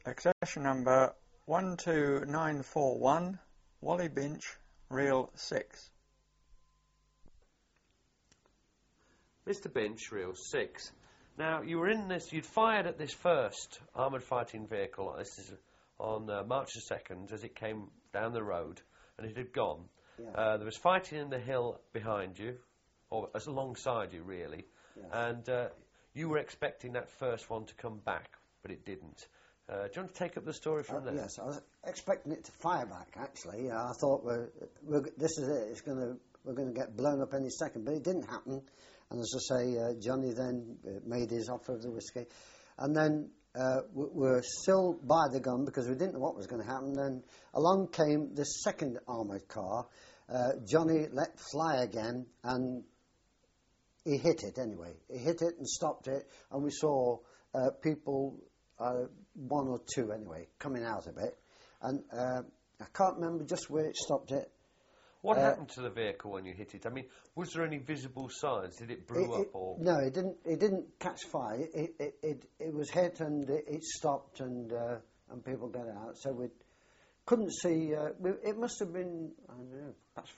Accession number 12941, Wally Binch, reel 6. Mr. Binch, reel 6. Now, you were in this, you'd fired at this first armoured fighting vehicle, this is on March the 2nd, as it came down the road, and it had gone. Yeah. There was fighting in the hill behind you, or as alongside you, really, Yes. and you were expecting that first one to come back, but it didn't. Do you want to take up the story from there? Yes, I was expecting it to fire back, actually. I thought, this is it, we're going to get blown up any second, but it didn't happen. And as I say, Johnny then made his offer of the whiskey. And then we're still by the gun because we didn't know what was going to happen. Then along came the second armoured car. Johnny let fly again, and he hit it anyway. He hit it and stopped it, and we saw people, one or two anyway, coming out of it. And I can't remember just where it stopped it. What happened to the vehicle when you hit it? I mean, was there any visible signs? Did it brew up or...? No, it didn't. It didn't catch fire. It was hit and it stopped and people got out. So we couldn't see. It must have been. I don't know.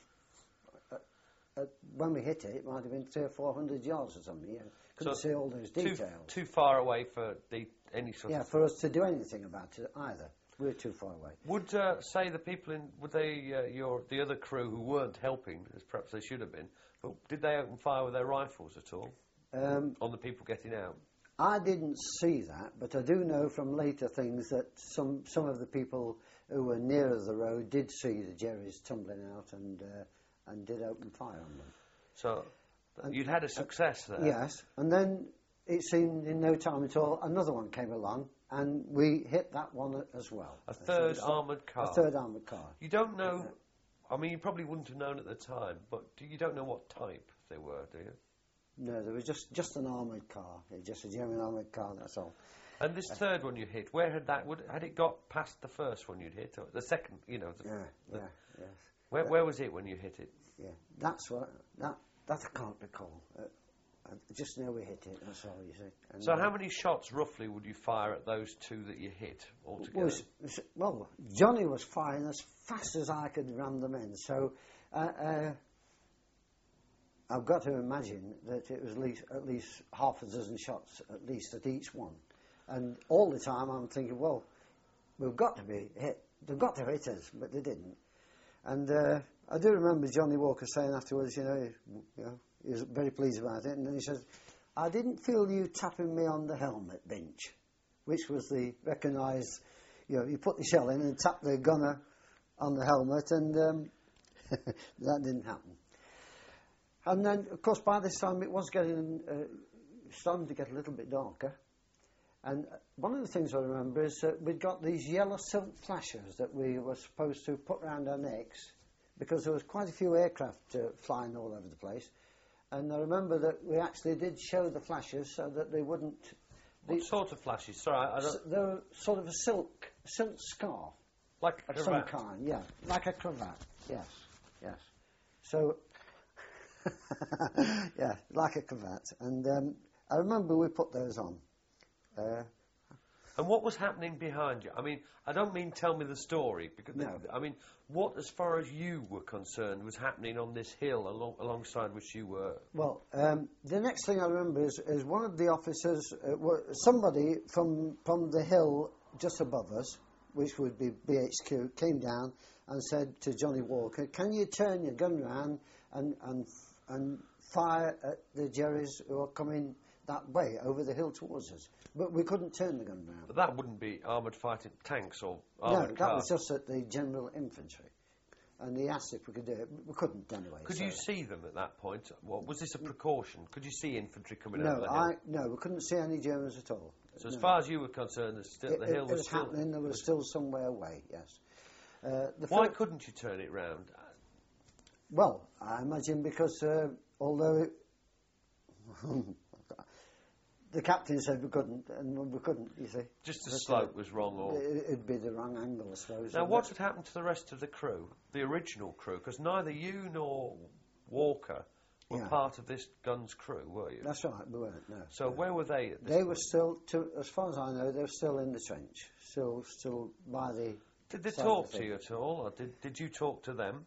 When we hit it, it might have been 300 or 400 yards or something. Yeah, couldn't see all those details. Too far away for any sort of. Yeah, for us to do anything about it either. We're too far away. Would say the people in the other crew who weren't helping, as perhaps they should have been, but did they open fire with their rifles at all on the people getting out? I didn't see that, but I do know from later things that some of the people who were nearer the road did see the Jerrys tumbling out and did open fire on them. So you'd had a success there. Yes, and then it seemed in no time at all another one came along. And we hit that one as well. A third armoured car. A third armoured car. You don't know. I mean, you probably wouldn't have known at the time, but you don't know what type they were, do you? No, there was just an armoured car, just a German armoured car. That's all. And this third one you hit, where had that? Had it got past the first one you'd hit, or the second? You know. Yes. Where was it when you hit it? Yeah, that's what that I can't recall. I just know we hit it, that's all, you see. And so how many shots, roughly, would you fire at those two that you hit altogether? Well, Johnny was firing as fast as I could ram them in, so I've got to imagine that it was at least half a dozen shots, at least, at each one. And all the time I'm thinking, well, we've got to be hit. They've got to hit us, but they didn't. And I do remember Johnny Walker saying afterwards, you know, he was very pleased about it, and then he says, I didn't feel you tapping me on the helmet, Binch, which was the recognised, you put the shell in and tap the gunner on the helmet, and that didn't happen. And then, of course, by this time it was starting to get a little bit darker, and one of the things I remember is that we'd got these yellow silk flashers that we were supposed to put round our necks, because there was quite a few aircraft flying all over the place. And I remember that we actually did show the flashes so that they wouldn't... What sort of flashes? Sorry, I don't... They were sort of a silk scarf. Like a of some kind, yeah. Like a cravat, yes. So, yeah, like a cravat. And I remember we put those on. And what was happening behind you? I mean, I don't mean tell me the story, because no. I mean, what, as far as you were concerned, was happening on this hill alongside which you were? Well, the next thing I remember is one of the officers, somebody from the hill just above us, which would be BHQ, came down and said to Johnny Walker, can you turn your gun round and fire at the Jerrys who are coming that way, over the hill towards us? But we couldn't turn the gun round. But that wouldn't be armoured fighting tanks or armoured cars? No, that was just at the general infantry. And he asked if we could do it. We couldn't anyway. Could you see them at that point? Well, was this a precaution? Could you see infantry coming over the hill? No, we couldn't see any Germans at all. So as far as you were concerned, the hill was still... happening, there was still some way away, yes. Why couldn't you turn it round? Well, I imagine because although it... The captain said we couldn't, and we couldn't, you see. Just the slope was wrong, or... It'd be the wrong angle, I suppose. Now, what had happened to the rest of the crew, the original crew? Because neither you nor Walker were Yeah. part of this gun's crew, were you? That's right, we weren't, no. So no. where were they at this They point? were still, as far as I know, they were still in the trench, still by the... Did they side talk of the to you at all, or did you talk to them?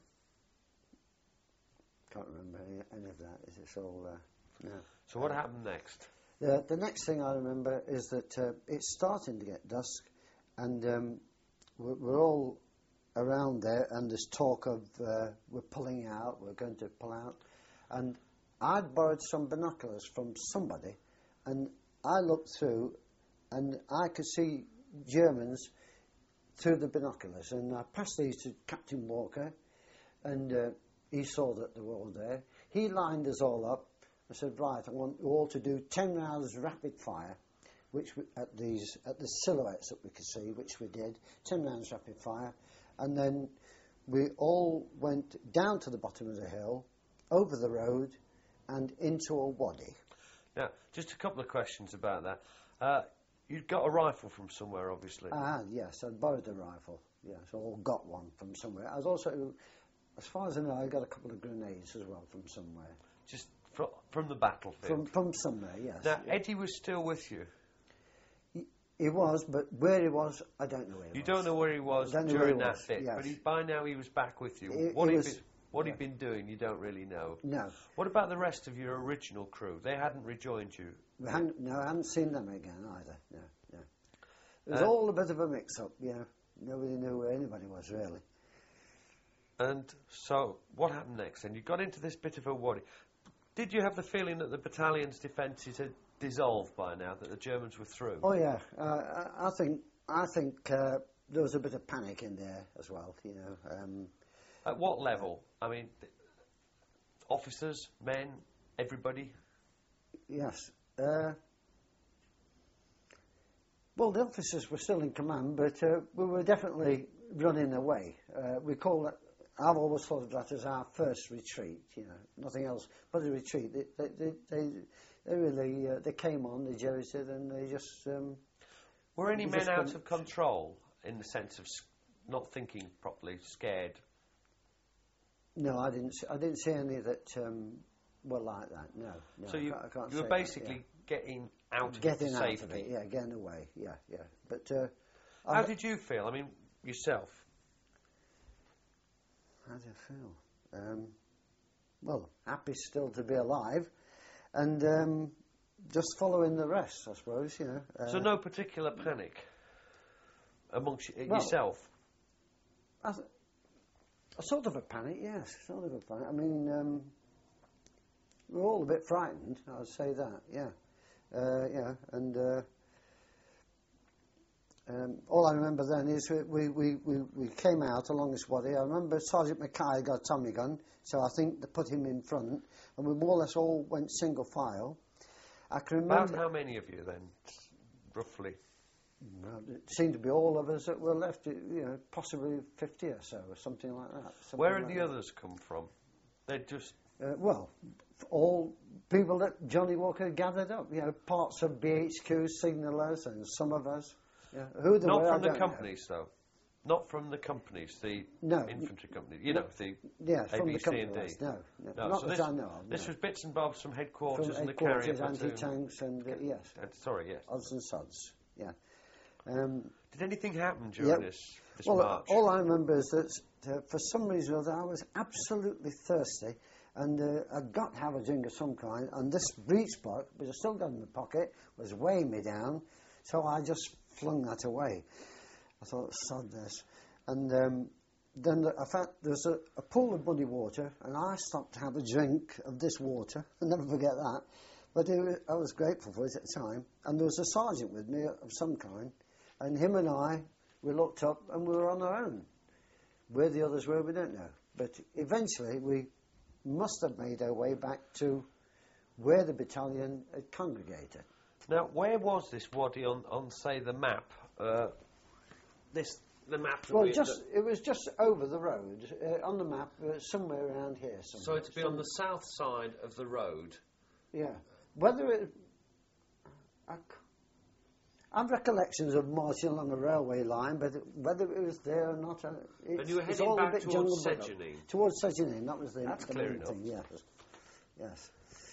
Can't remember any of that. It's all... no. So what happened next? The next thing I remember is that it's starting to get dusk, and we're all around there, and there's talk of we're pulling out, we're going to pull out. And I'd borrowed some binoculars from somebody, and I looked through, and I could see Germans through the binoculars. And I passed these to Captain Walker, and he saw that they were all there. He lined us all up. I said, right, I want you all to do 10 rounds rapid fire, at the silhouettes that we could see, which we did, 10 rounds rapid fire. And then we all went down to the bottom of the hill, over the road, and into a wadi. Now, just a couple of questions about that. You'd got a rifle from somewhere, obviously. I had, yes, I borrowed a rifle, yes, or got one from somewhere. I was also, as far as I know, I got a couple of grenades as well from somewhere. Just from the battlefield? From somewhere, yes. Now, yeah. Eddie was still with you? He was, but where he was, I don't know where he was. You don't know where he was during that bit, yes. but by now he was back with you. What he'd been doing, you don't really know. No. What about the rest of your original crew? They hadn't rejoined you? I hadn't seen them again either, no. It was all a bit of a mix-up, Nobody knew where anybody was, really. And so, what happened next? And you got into this bit of a wadi. Did you have the feeling that the battalion's defences had dissolved by now, that the Germans were through? Oh, yeah. I think there was a bit of panic in there as well, At what level? I mean, officers, men, everybody? Yes. Well, the officers were still in command, but we were definitely running away. We call it, I've always thought of that as our first retreat, nothing else but a retreat. They really, they came on, they jerried it, and they just... were any men out of control, in the sense of not thinking properly, scared? No, I didn't see any that were like that, no. So you were basically getting out of getting safety. Out of it, yeah, getting away, yeah. But how did you feel? I mean, yourself? How do you feel? Well, happy still to be alive, and just following the rest, I suppose, So no particular panic amongst yourself? A sort of a panic, yes, sort of a panic. I mean, we're all a bit frightened, I'd say that, yeah. And all I remember then is we came out along this wadi. I remember Sergeant Mackay got a Tommy gun, so I think they put him in front, and we more or less all went single file. I can remember... About how many of you then, roughly? Well, it seemed to be all of us that were left, possibly 50 or so, or something like that. Where had the others come from? They'd just... all people that Johnny Walker gathered up, parts of BHQ, signallers, and some of us. Yeah. Who they Not were, from I the don't companies, though? Not from the companies, the infantry companies, the from A, the B, C and D? No, No, not that I know of. This was bits and bobs from headquarters from and the carrier platoon. anti-tanks and, yes. Yes. Odds and sods, yeah. Did anything happen during this well, march? All I remember is that for some reason or other I was absolutely thirsty, and I'd got to have a drink of some kind, and this breech block, which I still got in my pocket, was weighing me down, so I just flung that away. I thought, sod this. And then I found there's a pool of muddy water, and I stopped to have a drink of this water. I'll never forget that. But I was grateful for it at the time. And there was a sergeant with me of some kind, and him and I, we looked up, and we were on our own. Where the others were, we don't know. But eventually, we must have made our way back to where the battalion had congregated. Now, where was this wadi on say, the map? The map. Well, it was just over the road on the map, somewhere around here. Somewhere. So it'd be on the south side of the road. Yeah. Whether it, I've recollections of marching along a railway line, but whether it was there or not, and you were heading back towards Segening. Towards Segening, that was the That's the clear main enough. thing. Yes. Yes.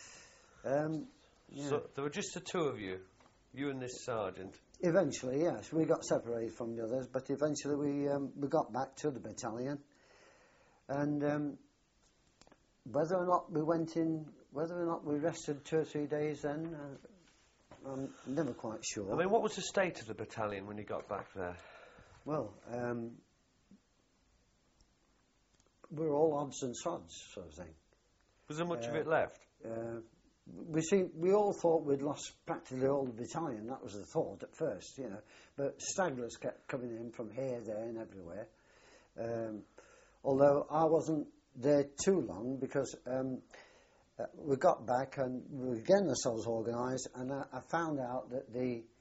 Yeah. So there were just the two of you and this sergeant. Eventually, yes, we got separated from the others, but eventually we got back to the battalion, and whether or not we went in, whether or not we rested 2 or 3 days, then I'm never quite sure. I mean, what was the state of the battalion when you got back there? Well, we're all odds and sods, sort of thing. Was there much of it left? We all thought we'd lost practically all the battalion. That was the thought at first, you know. But stragglers kept coming in from here, there, and everywhere. Although I wasn't there too long, because we got back and we were getting ourselves organised, and I found out that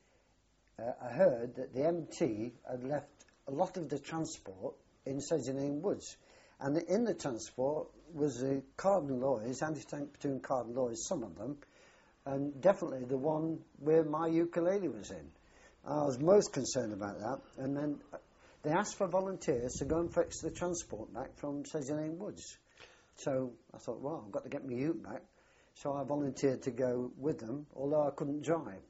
I heard that the MT had left a lot of the transport in Sedgemoor Woods, and in the transport was the Cardinal Lloyds, anti-tank platoon Cardinal Lloyds, some of them, and definitely the one where my ukulele was in. I was most concerned about that, and then they asked for volunteers to go and fetch the transport back from Sedgemoor Woods. So I thought, well, I've got to get my ute back, so I volunteered to go with them, although I couldn't drive.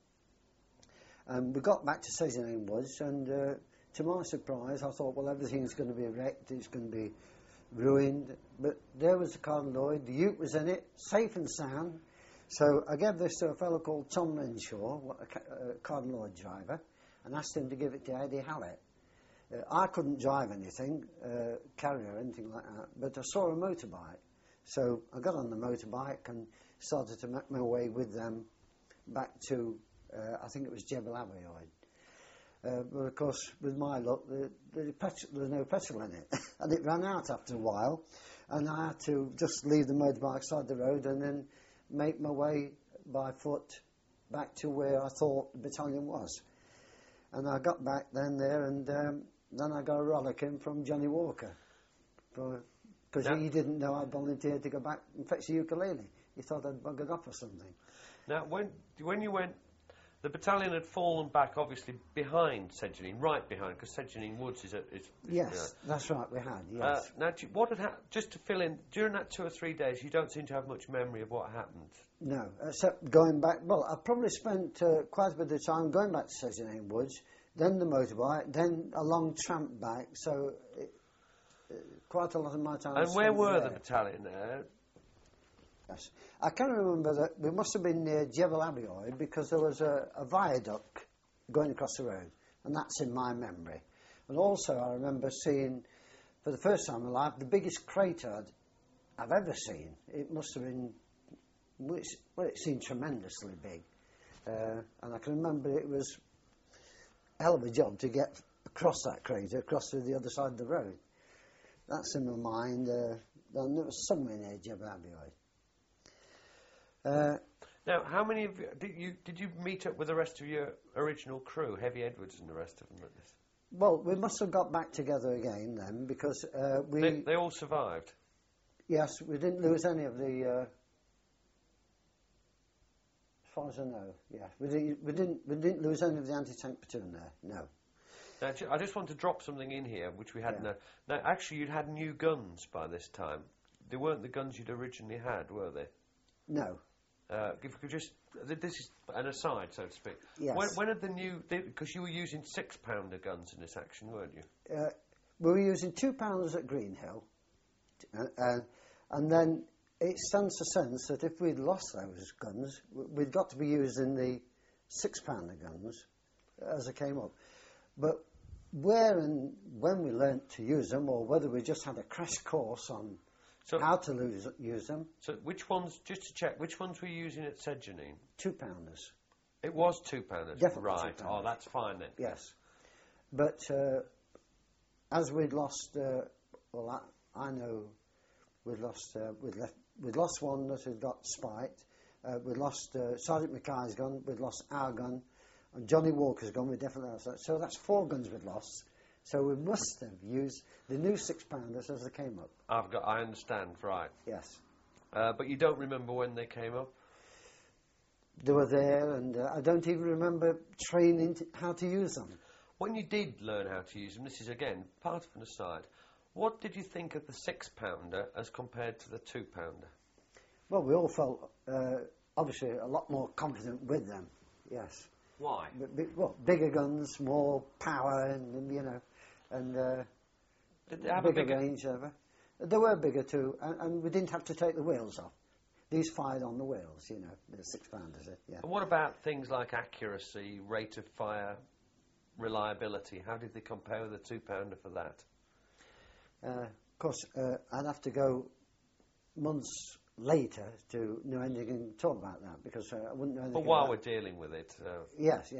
And we got back to Sedgemoor Woods, and to my surprise, I thought, well, everything's going to be wrecked, it's going to be ruined, but there was the Cardinal Lloyd, the ute was in it, safe and sound. So I gave this to a fellow called Tom Renshaw, a Cardinal Lloyd driver, and asked him to give it to Eddie Hallett. I couldn't drive anything, carrier or anything like that, but I saw a motorbike. So I got on the motorbike and started to make my way with them back to, I think it was Jebel Abiod. But of course, with my luck, there was no petrol in it, and it ran out after a while, and I had to just leave the motorbike side the road and then make my way by foot back to where I thought the battalion was. And I got back then there, and then I got a rollicking from Johnny Walker, because he didn't know I'd volunteered to go back and fetch the ukulele. He thought I'd buggered off or something. Now, when you went, the battalion had fallen back, obviously, behind Sedgemoor, right behind, because Sedgemoor Woods is... Yes, that's right, we had, yes. Now, what had happened, just to fill in, during that 2 or 3 days, you don't seem to have much memory of what happened. No, except going back, well, I probably spent quite a bit of time going back to Sedgemoor Woods, then the motorbike, then a long tramp back, so quite a lot of my time... And where were the battalion there? Yes. I can remember that we must have been near Jebel Abiod, because there was a viaduct going across the road, and that's in my memory. And also I remember seeing, for the first time in my life, the biggest crater I've ever seen. It must have been, well, it seemed tremendously big. And I can remember it was a hell of a job to get across that crater, across to the other side of the road. That's in my mind. And it was somewhere near Jebel Abiod. Now, how many of you did you meet up with the rest of your original crew, Heavy Edwards and the rest of them at this? Well, we must have got back together again then, because They all survived? Yes, we didn't lose any of the... as far as I know, yeah. We didn't lose any of the anti-tank platoon there, no. Now, I just want to drop something in here, which we hadn't... Yeah. Now, actually, you'd had new guns by this time. They weren't the guns you'd originally had, were they? No. If you could just... This is an aside, so to speak. Yes. When had the new... Because you were using 6-pounder guns in this action, weren't you? We were using 2 pounders at Greenhill, and then it stands to sense that if we'd lost those guns, we'd got to be using the 6-pounder guns as they came up. But where and when we learnt to use them, or whether we just had a crash course on how to use them. So which ones, just to check, which ones were you using at Sedgemoor? 2 pounders. It was 2 pounders? Definitely right. 2 pounders. Oh, that's fine then. Yes. But as we'd lost, I know we'd lost one that had got spiked. We'd lost Sergeant Mackay's gun, we'd lost our gun, and Johnny Walker's gun we definitely lost. So that's 4 guns we'd lost. So we must have used the new 6-pounders as they came up. I understand, right. Yes. But you don't remember when they came up? They were there, and I don't even remember training how to use them. When you did learn how to use them, this is again part of an aside, what did you think of the 6-pounder as compared to the 2-pounder? Well, we all felt obviously a lot more confident with them. Yes. Why? Bigger guns, more power, and you know, and Did they have a bigger range over. They were bigger too, and we didn't have to take the wheels off. These fired on the wheels, you know, the 6-pounders. Yeah. And what about things like accuracy, rate of fire, reliability? How did they compare with a 2-pounder for that? Of course, I'd have to go months later to know anything at all about that because I wouldn't know anything. But while about we're dealing with it, Yes.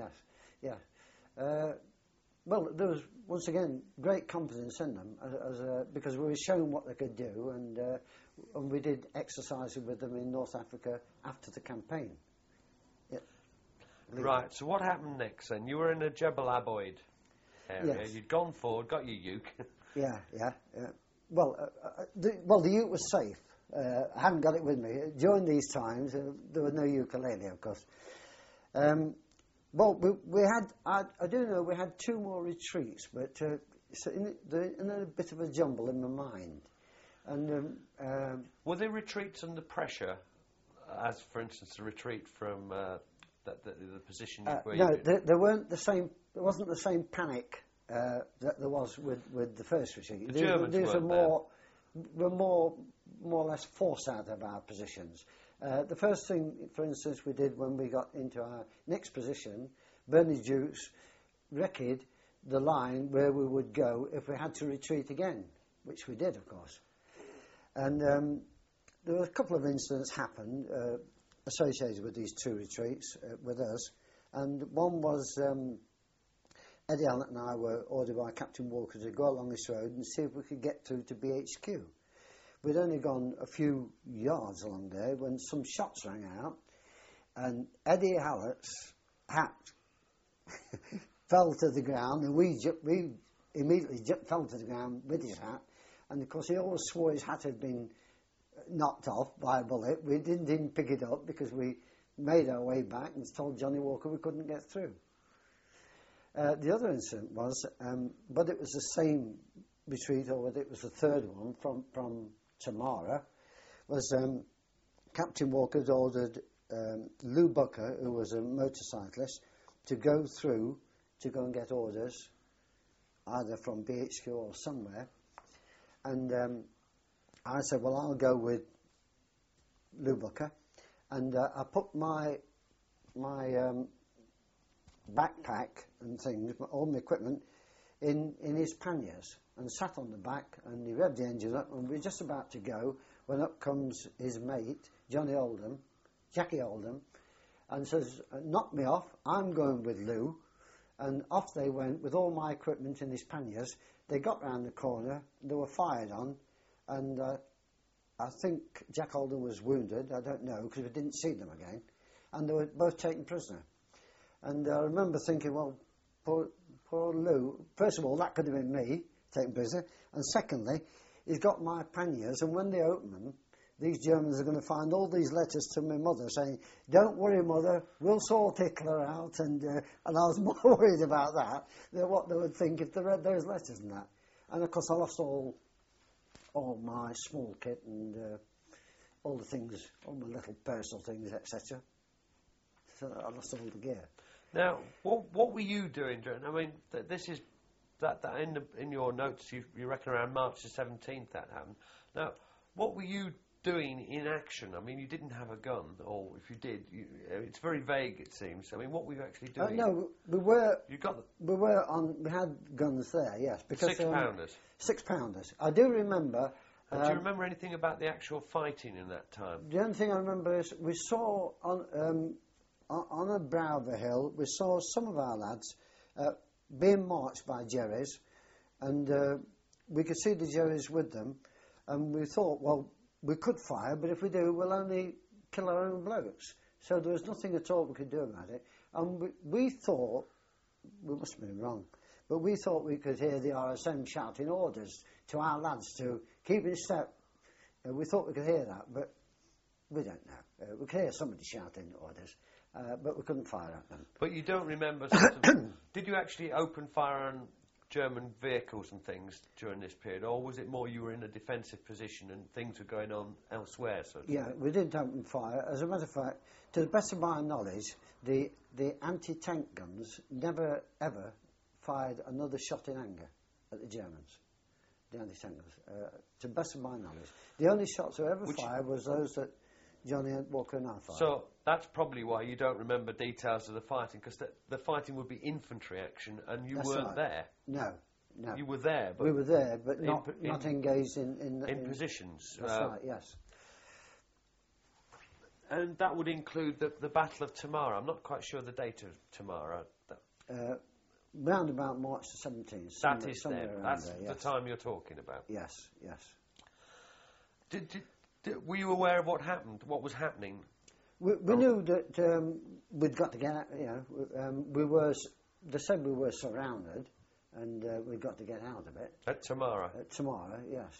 Well, there was once again great confidence in them because we were shown what they could do, and we did exercises with them in North Africa after the campaign. Yeah. right. So what happened next then? You were in a Jebel Aboid area. Yes. You'd gone forward, got your uke. Yeah. Well, the ute was safe. I haven't got it with me. During these times, there was no ukulele, of course. Well, we had. I do know we had 2 more retreats, but so in a bit of a jumble in my mind. And Were there retreats under pressure, as for instance the retreat from the position where no, you did? there weren't the same. There wasn't the same panic that there was with the first retreat. The Germans were more or less forced out of our positions. The first thing, for instance, we did when we got into our next position, Bernie Jukes reckoned the line where we would go if we had to retreat again, which we did, of course. And there were a couple of incidents happened associated with these 2 retreats with us, and one was Eddie Allen and I were ordered by Captain Walker to go along this road and see if we could get through to BHQ. We'd only gone a few yards along there when some shots rang out, and Eddie Hallett's hat fell to the ground, and we immediately fell to the ground with his hat. And of course, he always swore his hat had been knocked off by a bullet. We didn't even pick it up because we made our way back and told Johnny Walker we couldn't get through. The other incident was, whether it was the same retreat or whether it was the third one from Tamara, was Captain Walker had ordered Lou Bucker, who was a motorcyclist, to go through to go and get orders, either from BHQ or somewhere. And I said, well, I'll go with Lou Bucker. And I put my backpack and things, all my equipment, in his panniers and sat on the back, and he revved the engine up, and we were just about to go when up comes his mate, Jackie Oldham, and says, knock me off, I'm going with Lou. And off they went with all my equipment in his panniers. They got round the corner, they were fired on, and I think Jack Oldham was wounded, I don't know, because we didn't see them again, and they were both taken prisoner. And I remember thinking, well, poor Lou, first of all, that could have been me taken prisoner, and secondly, he's got my panniers, and when they open them, these Germans are going to find all these letters to my mother saying, don't worry, Mother, we'll sort Hitler out, and I was more worried about that than what they would think if they read those letters and that. And of course I lost all my small kit and all the things, all my little personal things, etc. So I lost all the gear. Now, what were you doing during? I mean, this is that in your notes you reckon around March the 17th that happened. Now, what were you doing in action? I mean, you didn't have a gun, or if you did, it's very vague. It seems. I mean, what were you actually doing? No, we were. You got We had guns there, yes, because 6-pounders. 6-pounders. I do remember. Do you remember anything about the actual fighting in that time? The only thing I remember is we saw on a brow of a hill, we saw some of our lads being marched by Jerrys, and we could see the Jerrys with them, and we thought, well, we could fire, but if we do, we'll only kill our own blokes. So there was nothing at all we could do about it. And we thought, we must have been wrong, but we thought we could hear the RSM shouting orders to our lads to keep in step. We thought we could hear that, but we don't know. We could hear somebody shouting orders, but we couldn't fire at them. But you don't remember, sort of, did you actually open fire on German vehicles and things during this period, or was it more you were in a defensive position and things were going on elsewhere? So to Yeah, speak? we didn't open fire. As a matter of fact, to the best of my knowledge, the anti-tank guns never ever fired another shot in anger at the Germans. The anti-tank guns, to the best of my knowledge, the only shots that ever fired was those that Johnny Walker and I fired. So that's probably why you don't remember details of the fighting, because the fighting would be infantry action, and you That's weren't right. there. No. You were there, but We were there, but in- not engaged in positions. That's right. Yes. And that would include the Battle of Tamara. I'm not quite sure the date of Tamara. Round about March the 17th. That is somewhere then. around That's there, the yes. time you're talking about. Yes. Yes. Were you aware of what happened? What was happening? We knew that we'd got to get out. We were. They said we were surrounded, and we'd got to get out of it. At Tamara. Tomorrow, yes.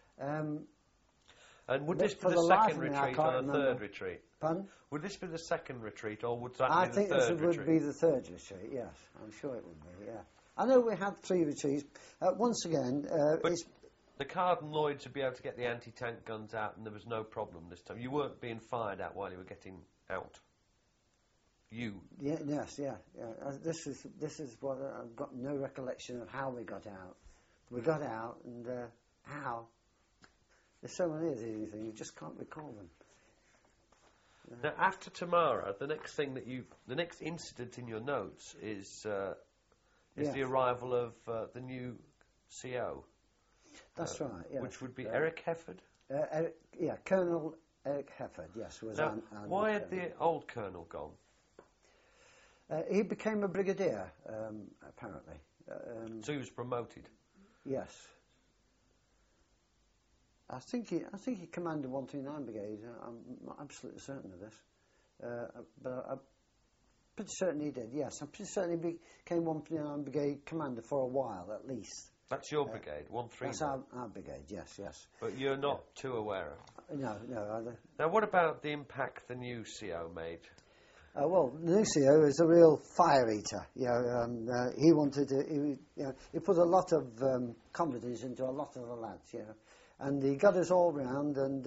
And would but this be for the the life second of me, I retreat can't or the remember. third retreat? Pardon? Would this be the second retreat, or would that I be think the this third would retreat? be the third retreat. Yes, I'm sure it would be. Yeah. I know we had 3 retreats. Once again, But it's the Card and Lloyds would be able to get the anti-tank guns out, and there was no problem this time. You weren't being fired at while you were getting out. You. yeah, yes, yeah. This is what I've got no recollection of how we got out. We got out, and how. There's so many of these things you just can't recall them. Now, after Tamara, the next incident in your notes is Yes. the arrival of the new CO. That's right. Yes. Which would be Eric Hefford. Colonel Eric Hefford. Yes, was Now, our why new had the old colonel gone? He became a brigadier, apparently. So he was promoted. Yes. I think he commanded 139 Brigade. I'm not absolutely certain of this, but I'm pretty certain he did. Yes, I'm pretty certain he became 139 Brigade commander for a while at least. That's your brigade, 139. That's our brigade. Yes, yes. But you're not too aware of. No. Now, what about the impact the new CO made? Well, Lucio is a real fire eater. He wanted to. He put a lot of confidence into a lot of the lads. And he got us all round, and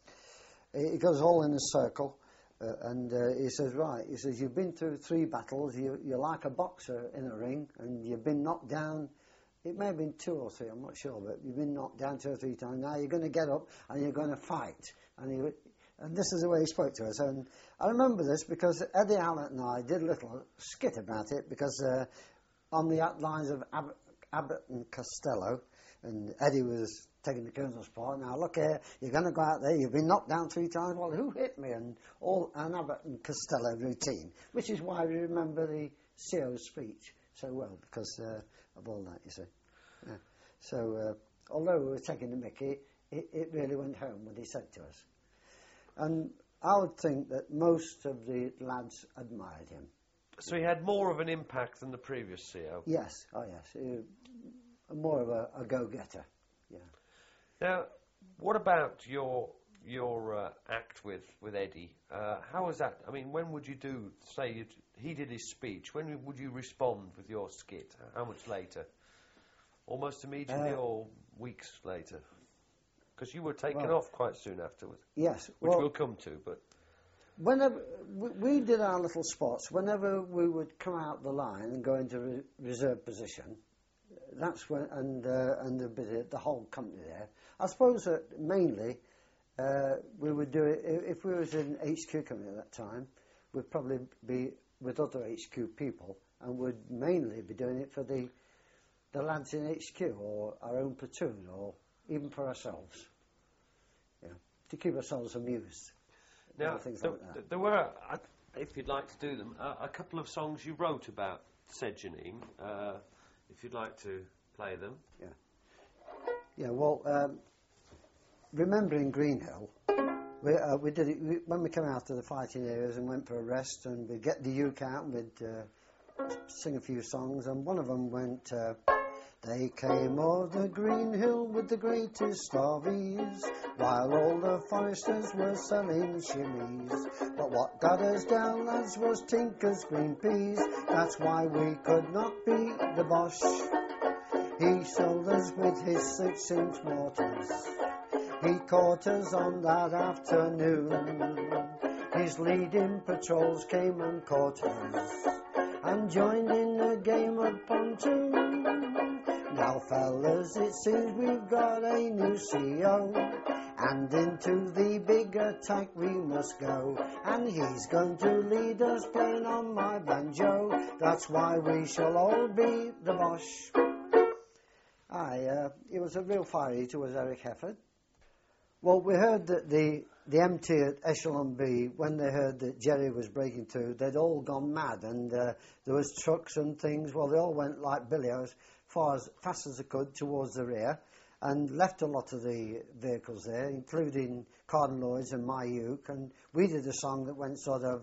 he got us all in a circle. And he says, right. He says, you've been through 3 battles. You're like a boxer in a ring, and you've been knocked down. It may have been 2 or 3. I'm not sure, but you've been knocked down 2 or 3 times. Now you're going to get up and you're going to fight. And this is the way he spoke to us. And I remember this because Eddie Allen and I did a little skit about it because on the outlines of Abbott and Costello, and Eddie was taking the colonel's part. Now look here, you're going to go out there. You've been knocked down 3 times. Well, who hit me? And an Abbott and Costello routine, which is why we remember the CO's speech so well because of all that. You see. Yeah. So although we were taking the mickey, it really went home what he said to us. And I would think that most of the lads admired him. So he had more of an impact than the previous CO. Yes, yes. More of a go-getter. Yeah. Now, what about your act with Eddie? How was that? I mean, when would you he did his speech, when would you respond with your skit? How much later? Almost immediately or weeks later? Because you were taken off quite soon afterwards. Yes. Which we'll come to, but... Whenever we did our little spots, whenever we would come out the line and go into reserve position, that's when, and the whole company there, I suppose that mainly we would do it, if we was in HQ company at that time, we'd probably be with other HQ people and would mainly be doing it for the lads in HQ or our own platoon or even for ourselves, to keep ourselves amused. Now, Things like that. there were, if you'd like to do them, a couple of songs you wrote about said Janine, if you'd like to play them. Yeah, well, remembering Greenhill, we did it when we came out of the fighting areas and went for a rest, and we'd get the uke out and we'd sing a few songs, and one of them went... They came o'er the green hill with the greatest of ease, while all the foresters were selling shimmies. But what got us down, lads, was Tinker's green peas. That's why we could not beat the Boche. He sold us with his 6-inch mortars. He caught us on that afternoon. His leading patrols came and caught us and joined in a game of pontoon. Now fellas, it seems we've got a new CO, and into the big attack we must go, and he's going to lead us playing on my banjo. That's why we shall all be the Boche. It was a real fire eater, was Eric Hefford. Well, we heard that the MT at Echelon B, when they heard that Jerry was breaking through, they'd all gone mad, and there was trucks and things. Well, they all went like billios, fast as they could towards the rear, and left a lot of the vehicles there, including Cardinal Lloyd's and my Uke, and we did a song that went sort of...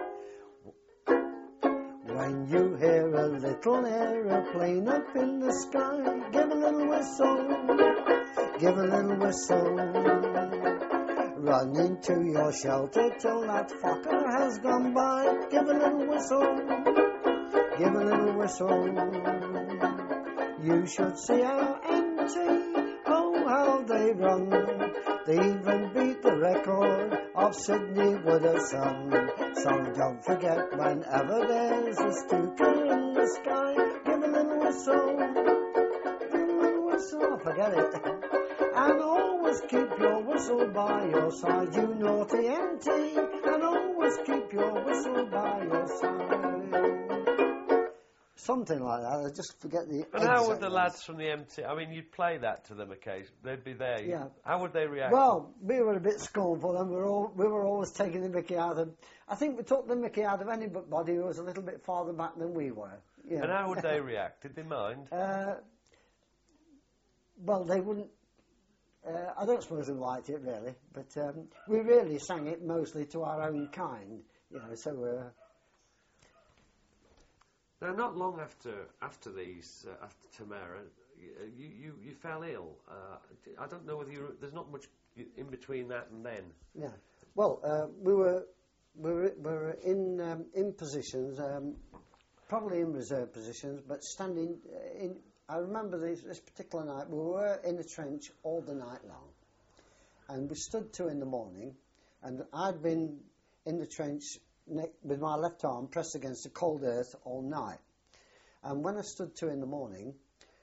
When you hear a little aeroplane up in the sky, give a little whistle, give a little whistle. Run into your shelter till that fucker has gone by. Give a little whistle, give a little whistle. You should see our MT, oh how they run. They even beat the record of Sydney Wooderson. So don't forget, whenever there's a Stuka in the sky, give a little whistle, give a little whistle, forget it. And always keep your whistle by your side, you naughty MT. And always keep your whistle by your side. Something like that. I just forget the. And how would the lads from the MT? I mean, you'd play that to them occasionally. They'd be there. Yeah. How would they react? Well, we were a bit scornful, and we were always taking the mickey out of. I think we took the mickey out of anybody who was a little bit farther back than we were. And how would they react? Did they mind? Well, they wouldn't. I don't suppose they liked it really, but we really sang it mostly to our own kind, So. Now, not long after Tamara, you fell ill. I don't know whether there's not much in between that and then. Yeah. Well, we were in positions, probably in reserve positions, but standing in. I remember this particular night. We were in the trench all the night long, and we stood 2 a.m. and I'd been in the trench with my left arm pressed against the cold earth all night. And when I stood 2 a.m,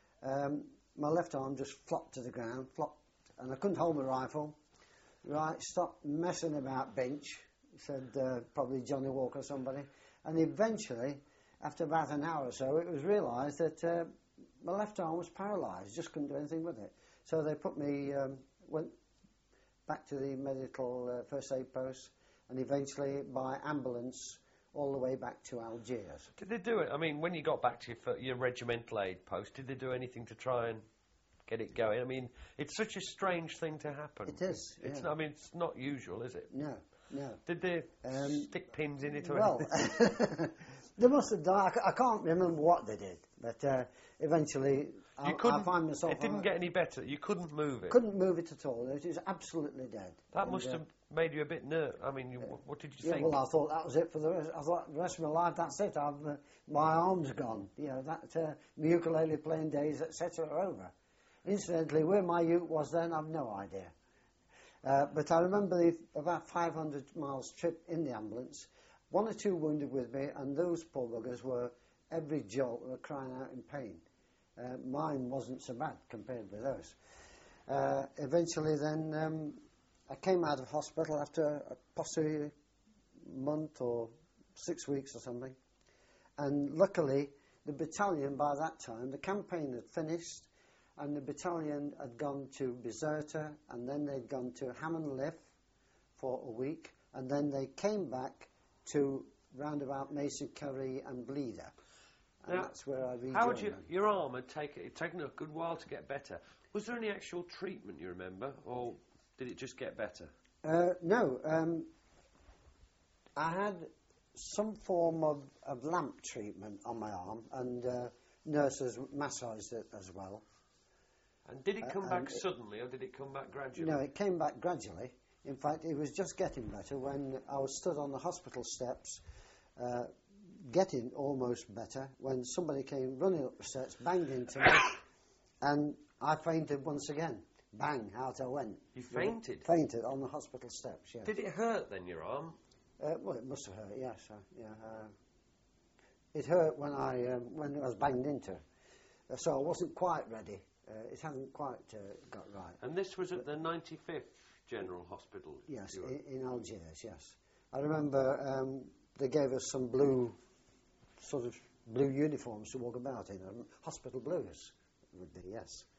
my left arm just flopped to the ground, and I couldn't hold my rifle. Right, stop messing about, Binch, said probably Johnny Walker or somebody. And eventually, after about an hour or so, it was realised that my left arm was paralysed, just couldn't do anything with it. So they put me, went back to the medical first aid post, and eventually by ambulance all the way back to Algiers. Did they do it? I mean, when you got back to your regimental aid post, did they do anything to try and get it going? I mean, it's such a strange thing to happen. It is. It's not, I mean, it's not usual, is it? No. Did they stick pins in it or well, anything? They must have done. I can't remember what they did, but eventually I find myself. It didn't get any better. You couldn't move it. Couldn't move it at all. It was absolutely dead. That must have made you a bit nervous. I mean, what did you think? Well, I thought that was it for the rest. I thought the rest of my life, that's it. My arm's gone. My ukulele playing days, etc., are over. Incidentally, where my uke was then, I've no idea. But I remember about 500 miles trip in the ambulance. 1 or 2 wounded with me, and those poor buggers were, every jolt, were crying out in pain. Mine wasn't so bad compared with those. Eventually then, I came out of hospital after possibly a month or 6 weeks or something. And luckily, the battalion, by that time, the campaign had finished, and the battalion had gone to Bizerta, and then they'd gone to Hammonliff for a week, and then they came back to roundabout Mason Curry and Bleeder. And now, that's where I rejoined. How would your arm had taken a good while to get better. Was there any actual treatment you remember, or did it just get better? No. I had some form of lamp treatment on my arm, and nurses massaged it as well. And did it come back suddenly, or did it come back gradually? No, it came back gradually. In fact, it was just getting better when I was stood on the hospital steps, getting almost better, when somebody came running up the steps, banged into me, and I fainted once again. Bang, out I went. You fainted? Fainted on the hospital steps, yes. Did it hurt then, your arm? Well, it must have hurt, yes. It hurt when I was banged into. So I wasn't quite ready. It hadn't quite got right. And this was at the 95th General Hospital? Yes, in Algiers, yes. I remember they gave us some blue uniforms to walk about in. Hospital blues would be, yes.